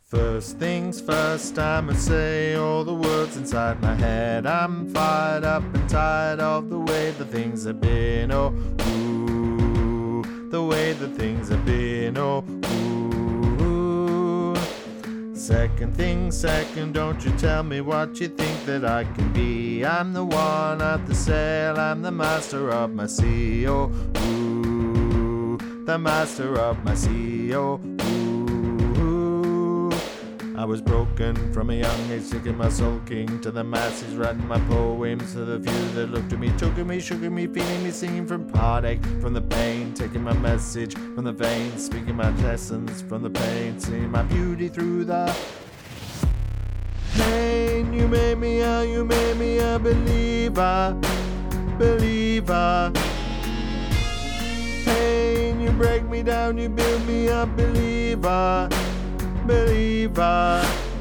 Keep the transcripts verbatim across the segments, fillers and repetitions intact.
First things first, I'ma say all the words inside my head. I'm fired up and tired of the way the things have been, oh, ooh, the way the things have been, oh, ooh. Second thing second, don't you tell me what you think that I can be. I'm the one at the sail, I'm the master of my sea, oh, ooh, the master of my sea, oh, ooh. I was broken from a young age, taking my sulking to the masses, writing my poems to the few that looked at me, took at me, shook at me, feeling me, singing from heartache, from the pain, taking my message from the veins, speaking my lessons from the pain, seeing my beauty through the pain. You made me a, you made me a believer, believer. Pain, you break me down, you build me a believer, believer.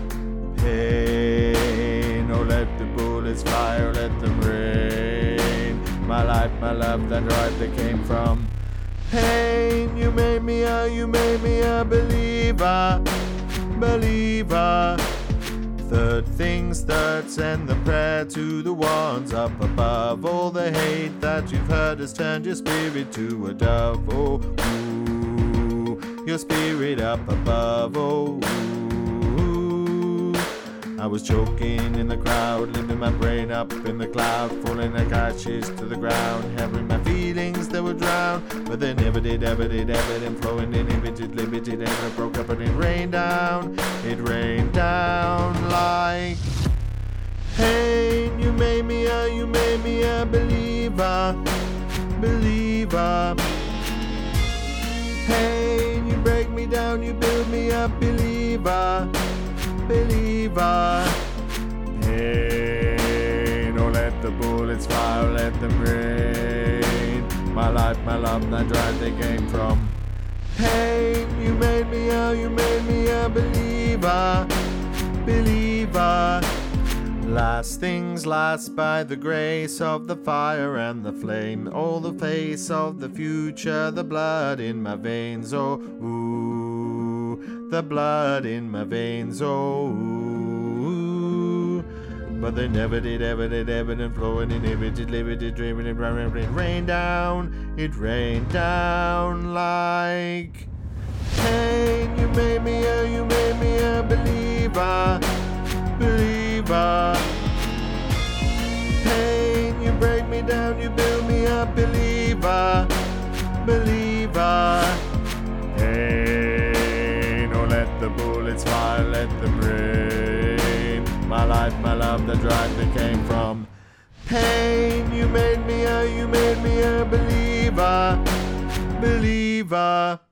Pain, oh let the bullets fly, oh let them rain. My life, my love, that right that came from pain. You made me a, you made me a believer, believer. Third things third, send the prayer to the ones up above. All the hate that you've heard has turned your spirit to a dove, oh, ooh, your spirit up above, oh, ooh. I was choking in the crowd, lifting my brain up in the cloud, falling like ashes to the ground, having my feelings that were drowned, but they never did, ever did, ever did, flowing inhibited, limited, and it broke up and it rained down, it rained down like pain. You made me a, you made me a believer, believer. Pain, you break me down, you build me up, believer, believer. Pain, oh let the bullets fly, oh let them rain. My life, my love, that drive they came from pain. You made me a, you made me a believer, believer. Last things last by the grace of the fire and the flame. All the face of the future, the blood in my veins, oh, ooh, the blood in my veins, oh, ooh. But they never did, ever did, ever did, flowing inhibited, limited, dreaming, it rained down, it rained down like pain. You made me a, you made me a believer, believer. Pain, you break me down, you build me up, believer, believer. Pain, oh let the bullets fly, let them rain. My life, my love, the drive that came from pain. You made me a, you made me a believer, believer.